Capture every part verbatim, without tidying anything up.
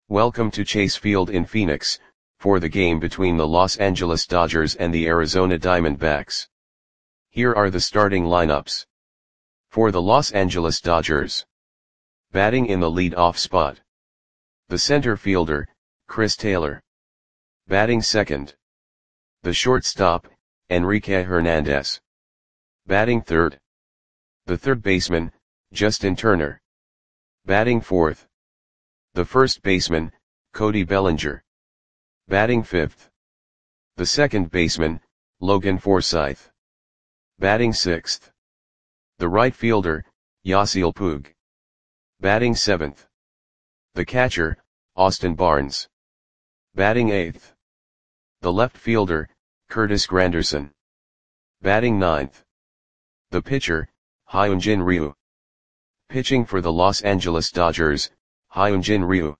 Welcome to Chase Field in Phoenix, for the game between the Los Angeles Dodgers and the Arizona Diamondbacks. Here are the starting lineups. For the Los Angeles Dodgers. Batting in the lead-off spot. The center fielder, Chris Taylor. Batting second. The shortstop, Enrique Hernandez. Batting third. The third baseman, Justin Turner. Batting fourth. The first baseman, Cody Bellinger. Batting fifth. The second baseman, Logan Forsythe. Batting sixth. The right fielder, Yasiel Puig. Batting seventh. The catcher, Austin Barnes. Batting eighth. The left fielder, Curtis Granderson. Batting ninth. The pitcher, Hyunjin Ryu. Pitching for the Los Angeles Dodgers, Hyunjin Ryu.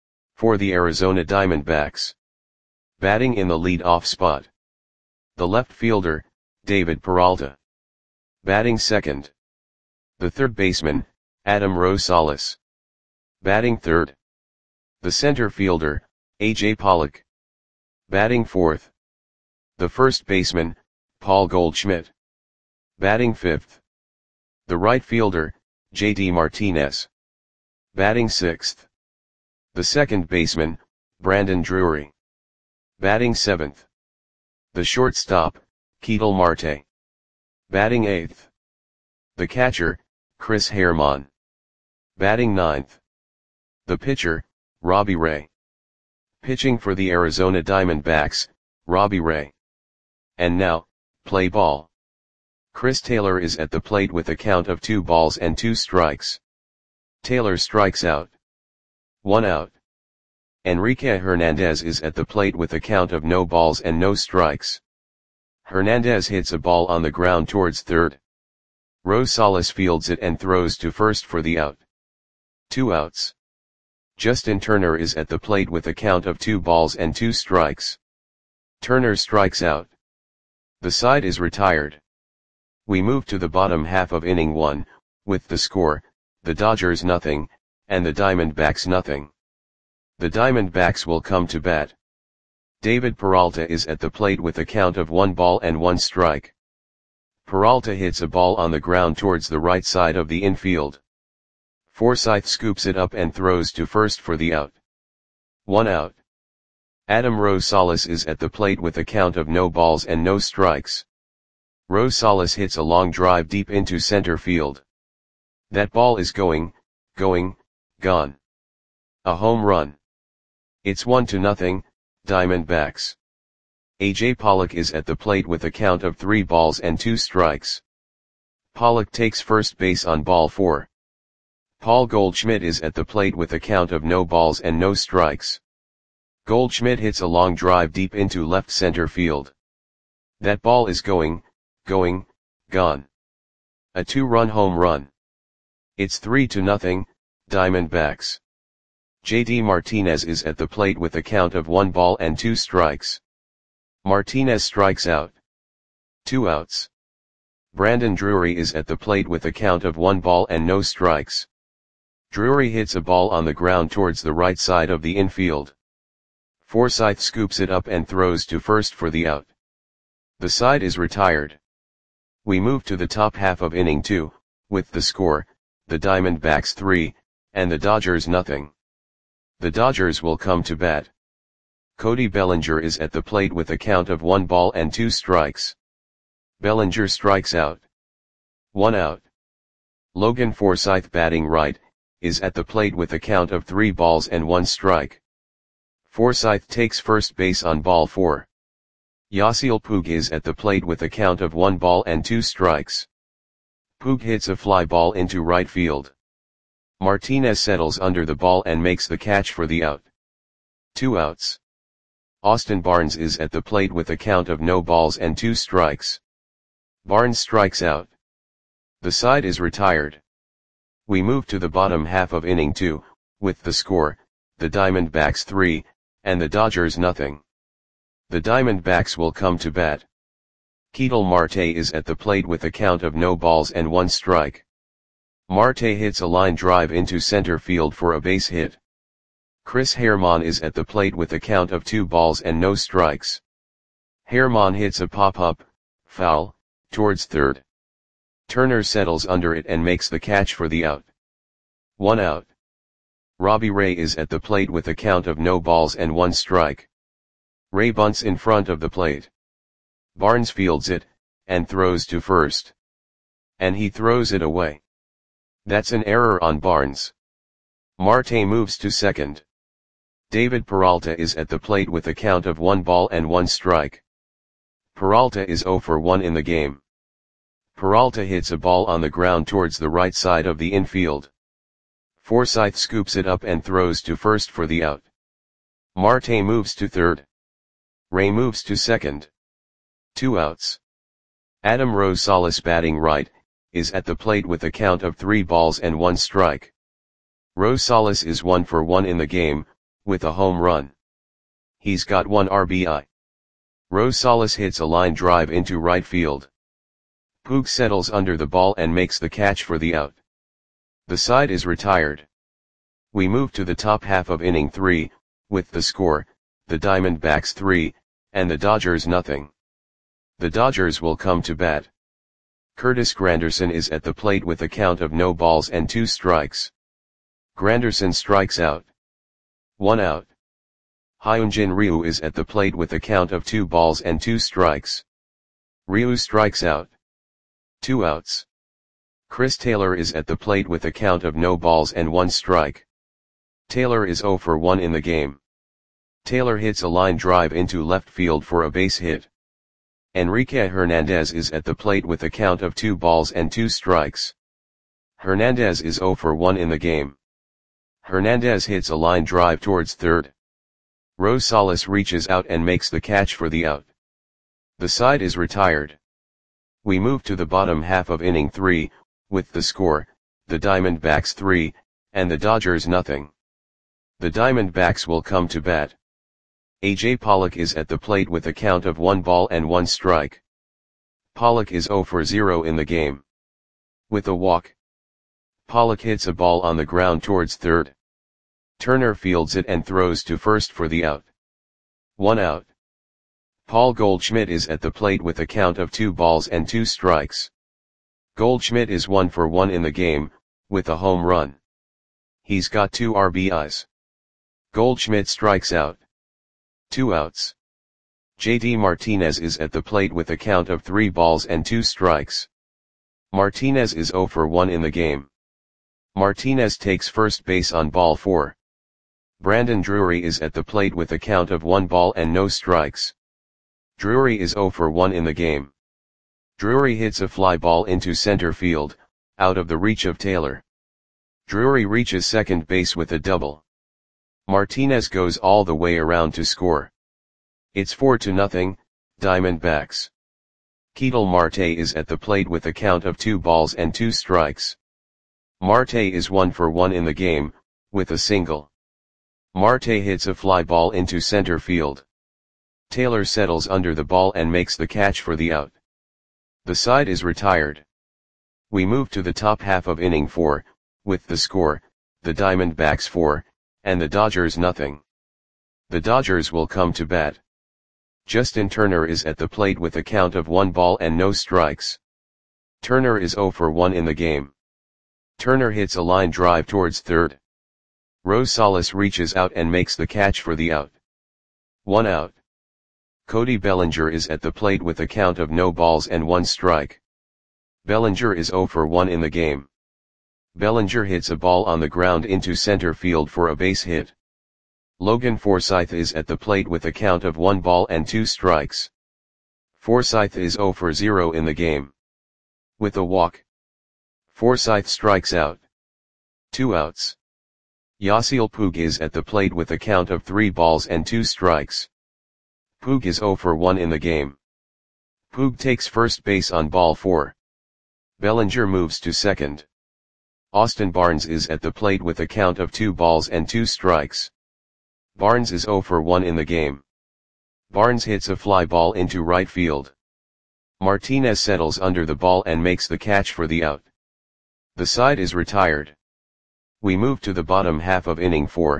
For the Arizona Diamondbacks. Batting in the lead-off spot. The left fielder, David Peralta. Batting second. The third baseman, Adam Rosales. Batting third. The center fielder, A J Pollock. Batting fourth. The first baseman, Paul Goldschmidt. Batting fifth. The right fielder, J D Martinez. Batting sixth. The second baseman, Brandon Drury. Batting seventh. The shortstop, Ketel Marte. Batting eighth. The catcher, Chris Herrmann. Batting ninth. The pitcher, Robbie Ray. Pitching for the Arizona Diamondbacks, Robbie Ray. And now, play ball. Chris Taylor is at the plate with a count of two balls and two strikes. Taylor strikes out. One out. Enrique Hernandez is at the plate with a count of no balls and no strikes. Hernandez hits a ball on the ground towards third. Rosales fields it and throws to first for the out. Two outs. Justin Turner is at the plate with a count of two balls and two strikes. Turner strikes out. The side is retired. We move to the bottom half of inning one, with the score, the Dodgers nothing, and the Diamondbacks nothing. The Diamondbacks will come to bat. David Peralta is at the plate with a count of one ball and one strike. Peralta hits a ball on the ground towards the right side of the infield. Forsythe scoops it up and throws to first for the out. One out. Adam Rosales is at the plate with a count of no balls and no strikes. Rosales hits a long drive deep into center field. That ball is going, going, gone. A home run. It's one to nothing, Diamondbacks. A J Pollock is at the plate with a count of three balls and two strikes. Pollock takes first base on ball four. Paul Goldschmidt is at the plate with a count of no balls and no strikes. Goldschmidt hits a long drive deep into left center field. That ball is going, going, gone. A two-run home run. It's three to nothing, Diamondbacks. J D Martinez is at the plate with a count of one ball and two strikes. Martinez strikes out. Two outs. Brandon Drury is at the plate with a count of one ball and no strikes. Drury hits a ball on the ground towards the right side of the infield. Forsythe scoops it up and throws to first for the out. The side is retired. We move to the top half of inning two, with the score, the Diamondbacks three, and the Dodgers nothing. The Dodgers will come to bat. Cody Bellinger is at the plate with a count of one ball and two strikes. Bellinger strikes out. One out. Logan Forsythe, batting right, is at the plate with a count of three balls and one strike. Forsythe takes first base on ball four. Yasiel Puig is at the plate with a count of one ball and two strikes. Puig hits a fly ball into right field. Martinez settles under the ball and makes the catch for the out. Two outs. Austin Barnes is at the plate with a count of no balls and two strikes. Barnes strikes out. The side is retired. We move to the bottom half of inning two, with the score, the Diamondbacks three, and the Dodgers nothing. The Diamondbacks will come to bat. Ketel Marte is at the plate with a count of no balls and one strike. Marte hits a line drive into center field for a base hit. Chris Herrmann is at the plate with a count of two balls and no strikes. Herrmann hits a pop-up, foul, towards third. Turner settles under it and makes the catch for the out. One out. Robbie Ray is at the plate with a count of no balls and one strike. Ray bunts in front of the plate. Barnes fields it, and throws to first. And he throws it away. That's an error on Barnes. Marte moves to second. David Peralta is at the plate with a count of one ball and one strike. Peralta is zero for one in the game. Peralta hits a ball on the ground towards the right side of the infield. Forsythe scoops it up and throws to first for the out. Marte moves to third. Ray moves to second. Two outs. Adam Rosales, batting right, is at the plate with a count of three balls and one strike. Rosales is one for one in the game, with a home run. He's got one R B I. Rosales hits a line drive into right field. Puig settles under the ball and makes the catch for the out. The side is retired. We move to the top half of inning three, with the score, the Diamondbacks three, and the Dodgers nothing. The Dodgers will come to bat. Curtis Granderson is at the plate with a count of no balls and two strikes. Granderson strikes out. One out. Hyunjin Ryu is at the plate with a count of two balls and two strikes. Ryu strikes out. Two outs. Chris Taylor is at the plate with a count of no balls and one strike. Taylor is zero for one in the game. Taylor hits a line drive into left field for a base hit. Enrique Hernandez is at the plate with a count of two balls and two strikes. Hernandez is zero for one in the game. Hernandez hits a line drive towards third. Rosales reaches out and makes the catch for the out. The side is retired. We move to the bottom half of inning three, with the score, the Diamondbacks three, and the Dodgers nothing. The Diamondbacks will come to bat. A J Pollock is at the plate with a count of one ball and one strike. Pollock is zero for zero in the game. With a walk. Pollock hits a ball on the ground towards third. Turner fields it and throws to first for the out. One out. Paul Goldschmidt is at the plate with a count of two balls and two strikes. Goldschmidt is one for one in the game, with a home run. He's got two R B Is. Goldschmidt strikes out. Two outs. J D Martinez is at the plate with a count of three balls and two strikes. Martinez is zero for one in the game. Martinez takes first base on ball four. Brandon Drury is at the plate with a count of one ball and no strikes. Drury is zero for one in the game. Drury hits a fly ball into center field, out of the reach of Taylor. Drury reaches second base with a double. Martinez goes all the way around to score. It's four to nothing, Diamondbacks. Ketel Marte is at the plate with a count of two balls and two strikes. Marte is one for one in the game, with a single. Marte hits a fly ball into center field. Taylor settles under the ball and makes the catch for the out. The side is retired. We move to the top half of inning four, with the score, the Diamondbacks four, and the Dodgers nothing. The Dodgers will come to bat. Justin Turner is at the plate with a count of one ball and no strikes. Turner is zero for one in the game. Turner hits a line drive towards third. Rosales reaches out and makes the catch for the out. One out. Cody Bellinger is at the plate with a count of no balls and one strike. Bellinger is zero for one in the game. Bellinger hits a ball on the ground into center field for a base hit. Logan Forsythe is at the plate with a count of one ball and two strikes. Forsythe is zero for zero in the game. With a walk. Forsythe strikes out. Two outs. Yasiel Puig is at the plate with a count of three balls and two strikes. Puig is zero for one in the game. Puig takes first base on ball four. Bellinger moves to second. Austin Barnes is at the plate with a count of two balls and two strikes. Barnes is zero for one in the game. Barnes hits a fly ball into right field. Martinez settles under the ball and makes the catch for the out. The side is retired. We move to the bottom half of inning four,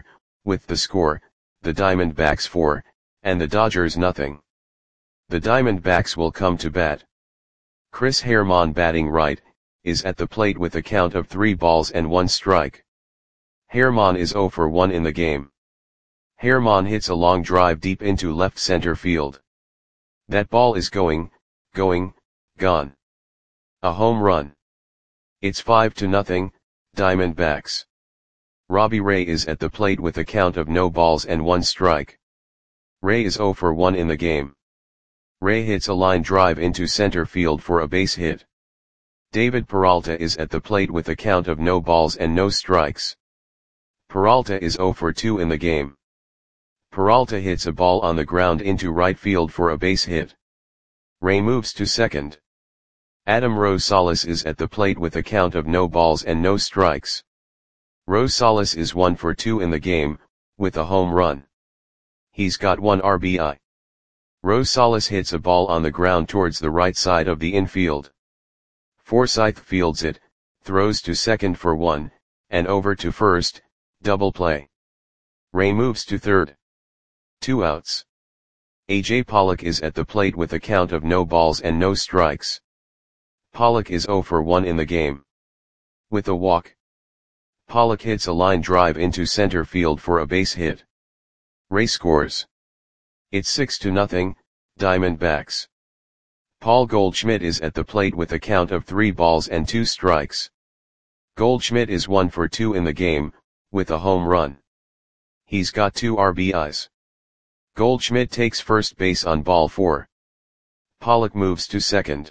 with the score, the Diamondbacks four, and the Dodgers nothing. The Diamondbacks will come to bat. Chris Herrmann, batting right, is at the plate with a count of three balls and one strike. Herrmann is zero for one in the game. Herrmann hits a long drive deep into left center field. That ball is going, going, gone. A home run. It's five to nothing, Diamondbacks. Robbie Ray is at the plate with a count of no balls and one strike. Ray is zero for one in the game. Ray hits a line drive into center field for a base hit. David Peralta is at the plate with a count of no balls and no strikes. Peralta is zero for two in the game. Peralta hits a ball on the ground into right field for a base hit. Ray moves to second. Adam Rosales is at the plate with a count of no balls and no strikes. Rosales is one for two in the game, with a home run. He's got one R B I. Rosales hits a ball on the ground towards the right side of the infield. Forsythe fields it, throws to second for one, and over to first, double play. Ray moves to third. Two outs. A J Pollock is at the plate with a count of no balls and no strikes. Pollock is zero for one in the game. With a walk. Pollock hits a line drive into center field for a base hit. Ray scores. It's six to nothing, Diamondbacks. Paul Goldschmidt is at the plate with a count of three balls and two strikes. Goldschmidt is one for two in the game, with a home run. He's got two R B Is. Goldschmidt takes first base on ball four. Pollock moves to second.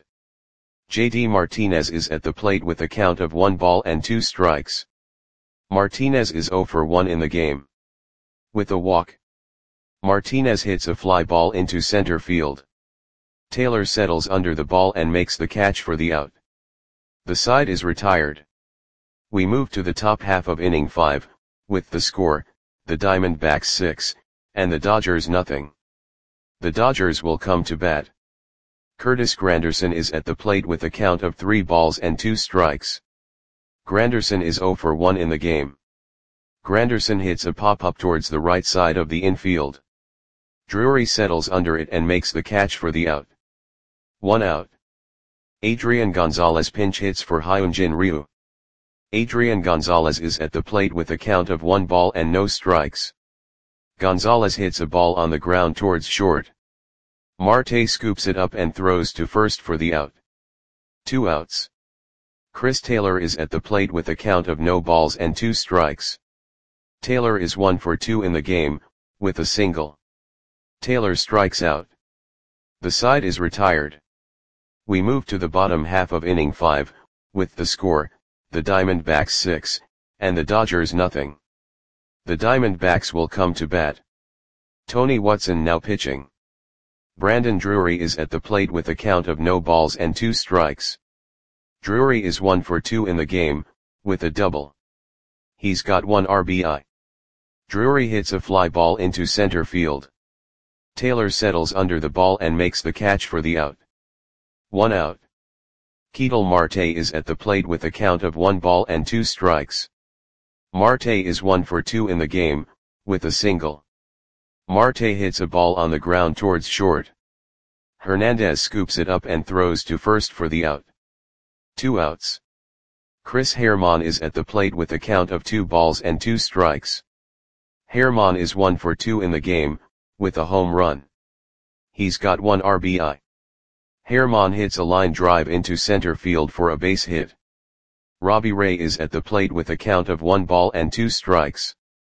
J D Martinez is at the plate with a count of one ball and two strikes. Martinez is zero for one in the game. With a walk. Martinez hits a fly ball into center field. Taylor settles under the ball and makes the catch for the out. The side is retired. We move to the top half of inning five, with the score, the Diamondbacks six, and the Dodgers nothing. The Dodgers will come to bat. Curtis Granderson is at the plate with a count of three balls and two strikes. Granderson is zero for one in the game. Granderson hits a pop-up towards the right side of the infield. Drury settles under it and makes the catch for the out. One out. Adrian Gonzalez pinch hits for Hyunjin Ryu. Adrian Gonzalez is at the plate with a count of one ball and no strikes. Gonzalez hits a ball on the ground towards short. Marte scoops it up and throws to first for the out. Two outs. Chris Taylor is at the plate with a count of no balls and two strikes. Taylor is one for two in the game, with a single. Taylor strikes out. The side is retired. We move to the bottom half of inning five, with the score, the Diamondbacks six, and the Dodgers nothing. The Diamondbacks will come to bat. Tony Watson now pitching. Brandon Drury is at the plate with a count of no balls and two strikes. Drury is one for two in the game, with a double. He's got one R B I. Drury hits a fly ball into center field. Taylor settles under the ball and makes the catch for the out. One out. Ketel Marte is at the plate with a count of one ball and two strikes. Marte is one for two in the game, with a single. Marte hits a ball on the ground towards short. Hernandez scoops it up and throws to first for the out. Two outs. Chris Herrmann is at the plate with a count of two balls and two strikes. Herrmann is one for two in the game, with a home run. He's got one R B I. Herrmann hits a line drive into center field for a base hit. Robbie Ray is at the plate with a count of one ball and two strikes.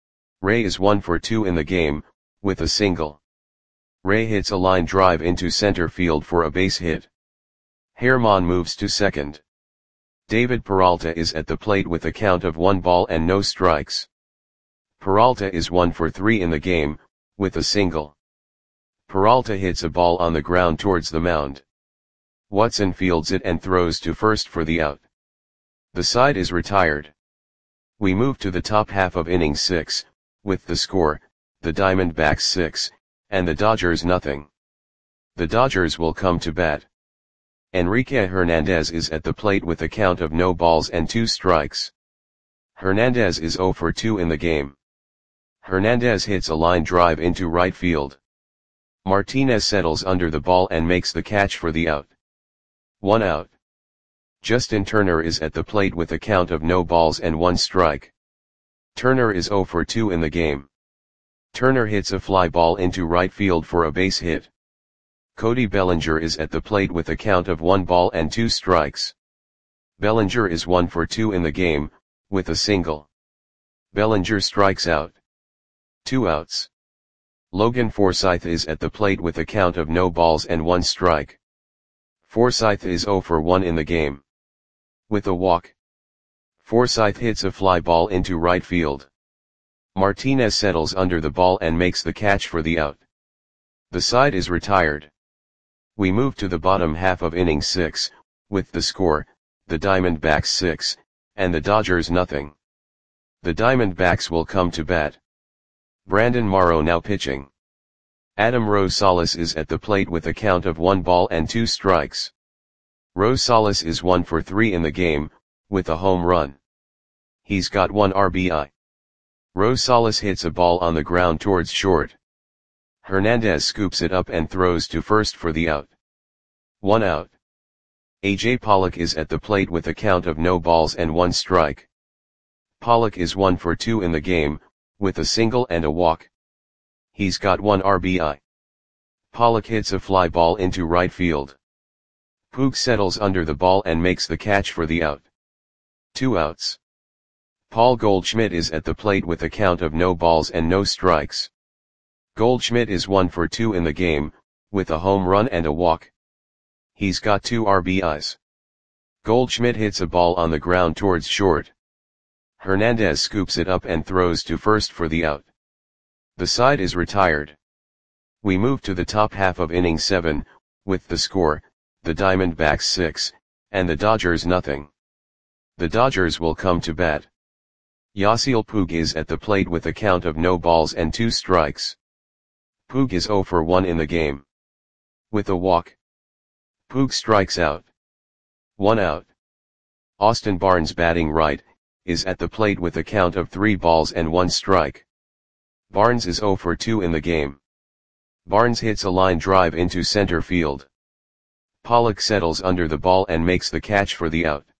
Ray is one for two in the game, with a single. Ray hits a line drive into center field for a base hit. Herrmann moves to second. David Peralta is at the plate with a count of one ball and no strikes. Peralta is one for three in the game, with a single. Peralta hits a ball on the ground towards the mound. Watson fields it and throws to first for the out. The side is retired. We move to the top half of inning six, with the score, the Diamondbacks six, and the Dodgers nothing. The Dodgers will come to bat. Enrique Hernandez is at the plate with a count of no balls and two strikes. Hernandez is zero for two in the game. Hernandez hits a line drive into right field. Martinez settles under the ball and makes the catch for the out. One out. Justin Turner is at the plate with a count of no balls and one strike. Turner is zero for two in the game. Turner hits a fly ball into right field for a base hit. Cody Bellinger is at the plate with a count of one ball and two strikes. Bellinger is one for two in the game, with a single. Bellinger strikes out. Two outs. Logan Forsythe is at the plate with a count of no balls and one strike. Forsythe is zero for one in the game. With a walk. Forsythe hits a fly ball into right field. Martinez settles under the ball and makes the catch for the out. The side is retired. We move to the bottom half of inning six, with the score, the Diamondbacks six, and the Dodgers nothing. The Diamondbacks will come to bat. Brandon Morrow now pitching. Adam Rosales is at the plate with a count of one ball and two strikes. Rosales is one for three in the game, with a home run. He's got one R B I. Rosales hits a ball on the ground towards short. Hernandez scoops it up and throws to first for the out. One out. A J Pollock is at the plate with a count of no balls and one strike. Pollock is one for two in the game, with a single and a walk. He's got one R B I. Pollock hits a fly ball into right field. Puig settles under the ball and makes the catch for the out. Two outs. Paul Goldschmidt is at the plate with a count of no balls and no strikes. Goldschmidt is one for two in the game, with a home run and a walk. He's got two R B Is. Goldschmidt hits a ball on the ground towards short. Hernandez scoops it up and throws to first for the out. The side is retired. We move to the top half of inning seven, with the score, the Diamondbacks six, and the Dodgers nothing. The Dodgers will come to bat. Yasiel Puig is at the plate with a count of no balls and two strikes. Puig is zero for one in the game. With a walk. Puig strikes out. One out. Austin Barnes, batting right, is at the plate with a count of three balls and one strike. Barnes is zero for two in the game. Barnes hits a line drive into center field. Pollock settles under the ball and makes the catch for the out.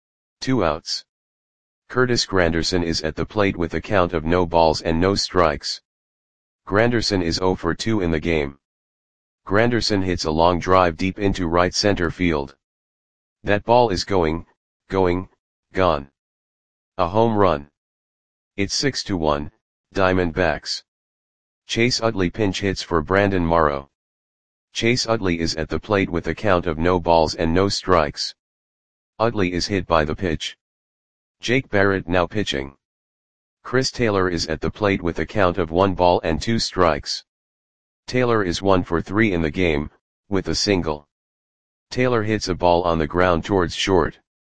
Two outs. Curtis Granderson is at the plate with a count of no balls and no strikes. Granderson is zero for two in the game. Granderson hits a long drive deep into right center field. That ball is going, going, gone. A home run. It's six to one, Diamondbacks. Chase Utley pinch hits for Brandon Morrow. Chase Utley is at the plate with a count of no balls and no strikes. Utley is hit by the pitch. Jake Barrett now pitching. Chris Taylor is at the plate with a count of one ball and two strikes. Taylor is one for three in the game, with a single. Taylor hits a ball on the ground towards short.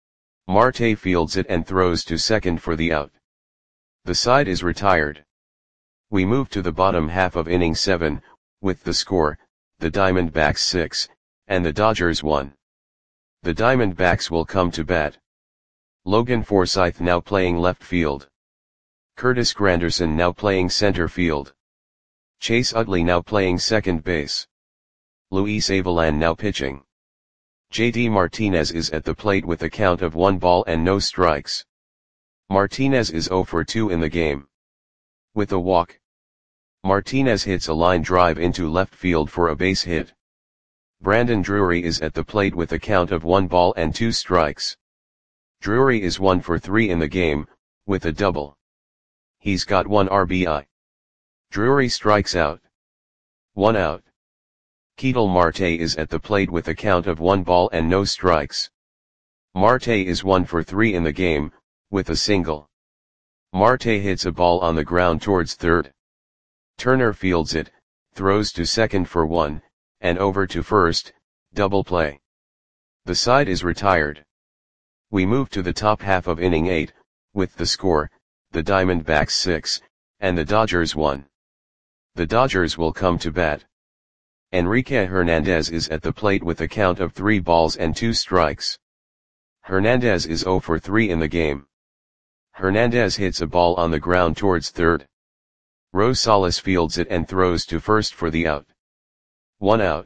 Marte fields it and throws to second for the out. The side is retired. We move to the bottom half of inning seven, with the score, the Diamondbacks six, and the Dodgers one. The Diamondbacks will come to bat. Logan Forsythe now playing left field. Curtis Granderson now playing center field. Chase Utley now playing second base. Luis Avilan now pitching. J D Martinez is at the plate with a count of one ball and no strikes. Martinez is zero for two in the game. With a walk. Martinez hits a line drive into left field for a base hit. Brandon Drury is at the plate with a count of one ball and two strikes. Drury is one for three in the game, with a double. He's got one R B I. Drury strikes out. One out. Ketel Marte is at the plate with a count of one ball and no strikes. Marte is one for three in the game, with a single. Marte hits a ball on the ground towards third. Turner fields it, throws to second for one, and over to first, double play. The side is retired. We move to the top half of inning eight, with the score, the Diamondbacks six, and the Dodgers one. The Dodgers will come to bat. Enrique Hernandez is at the plate with a count of three balls and two strikes. Hernandez is zero for three in the game. Hernandez hits a ball on the ground towards third. Rosales fields it and throws to first for the out. One out.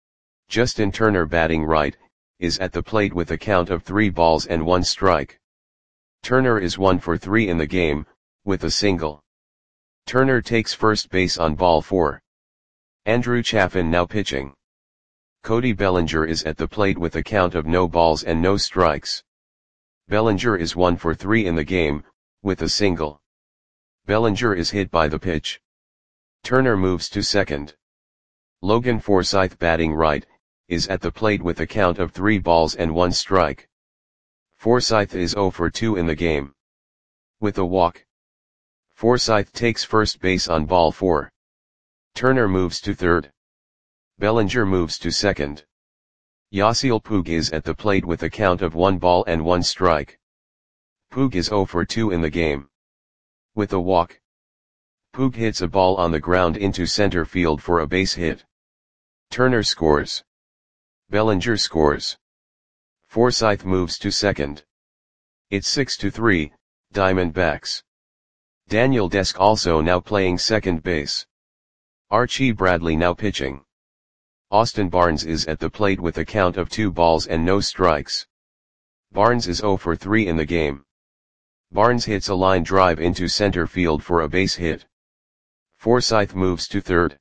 Justin Turner, batting right, is at the plate with a count of three balls and one strike. Turner is one for three in the game, with a single. Turner takes first base on ball four. Andrew Chafin now pitching. Cody Bellinger is at the plate with a count of no balls and no strikes. Bellinger is one for three in the game, with a single. Bellinger is hit by the pitch. Turner moves to second. Logan Forsythe, batting right, is at the plate with a count of three balls and one strike. Forsythe is zero for two in the game. With a walk. Forsythe takes first base on ball four. Turner moves to third. Bellinger moves to second. Yasiel Puig is at the plate with a count of one ball and one strike. Puig is zero for two in the game. With a walk. Puig hits a ball on the ground into center field for a base hit. Turner scores. Bellinger scores. Forsythe moves to second. It's six to three, Diamondbacks. Daniel Desk also now playing second base. Archie Bradley now pitching. Austin Barnes is at the plate with a count of two balls and no strikes. Barnes is zero for three in the game. Barnes hits a line drive into center field for a base hit. Forsythe moves to third.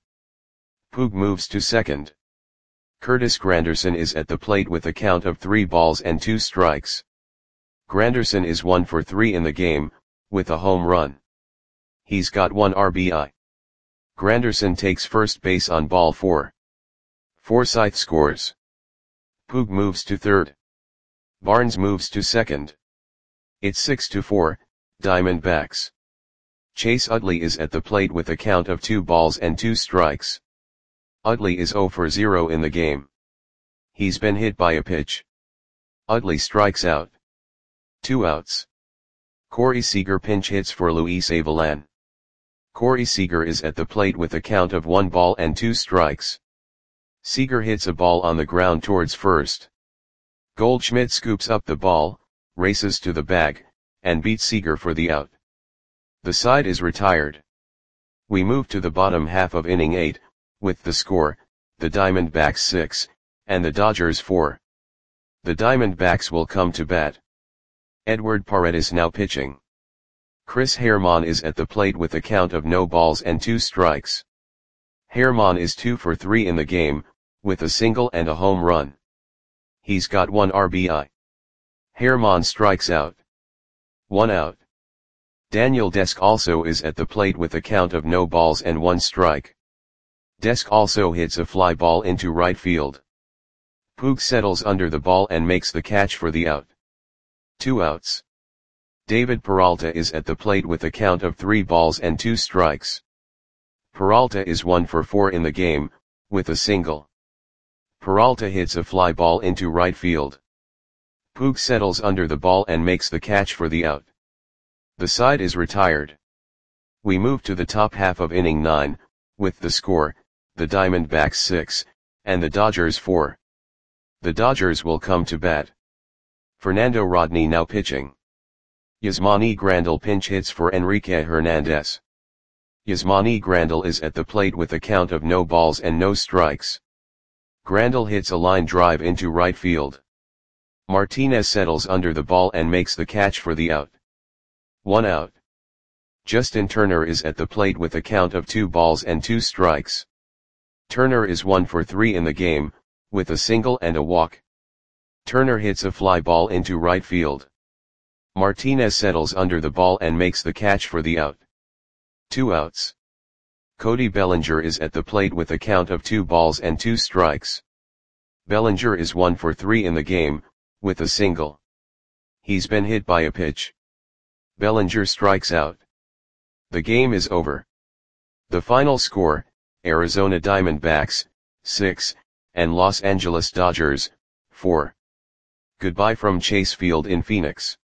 Puig moves to second. Curtis Granderson is at the plate with a count of three balls and two strikes. Granderson is one for three in the game, with a home run. He's got one R B I. Granderson takes first base on ball four. Forsythe scores. Puig moves to third. Barnes moves to second. It's six to four, Diamondbacks. Chase Utley is at the plate with a count of two balls and two strikes. Utley is zero for zero in the game. He's been hit by a pitch. Utley strikes out. Two outs. Corey Seager pinch hits for Luis Avilan. Corey Seager is at the plate with a count of one ball and two strikes. Seager hits a ball on the ground towards first. Goldschmidt scoops up the ball, races to the bag, and beats Seager for the out. The side is retired. We move to the bottom half of inning eight, with the score, the Diamondbacks six, and the Dodgers four. The Diamondbacks will come to bat. Edward Paredes now pitching. Chris Herrmann is at the plate with a count of no balls and two strikes. Herrmann is two for three in the game, with a single and a home run. He's got one R B I. Herrmann strikes out. One out. Daniel Desk also is at the plate with a count of no balls and one strike. Desk also hits a fly ball into right field. Puig settles under the ball and makes the catch for the out. Two outs. David Peralta is at the plate with a count of three balls and two strikes. Peralta is one for four in the game, with a single. Peralta hits a fly ball into right field. Puig settles under the ball and makes the catch for the out. The side is retired. We move to the top half of inning nine, with the score, the Diamondbacks six, and the Dodgers four. The Dodgers will come to bat. Fernando Rodney now pitching. Yasmani Grandal pinch hits for Enrique Hernandez. Yasmani Grandal is at the plate with a count of no balls and no strikes. Grandal hits a line drive into right field. Martinez settles under the ball and makes the catch for the out. One out. Justin Turner is at the plate with a count of two balls and two strikes. Turner is one for three in the game, with a single and a walk. Turner hits a fly ball into right field. Martinez settles under the ball and makes the catch for the out. Two outs. Cody Bellinger is at the plate with a count of two balls and two strikes. Bellinger is one for three in the game, with a single. He's been hit by a pitch. Bellinger strikes out. The game is over. The final score, Arizona Diamondbacks, six, and Los Angeles Dodgers, four. Goodbye from Chase Field in Phoenix.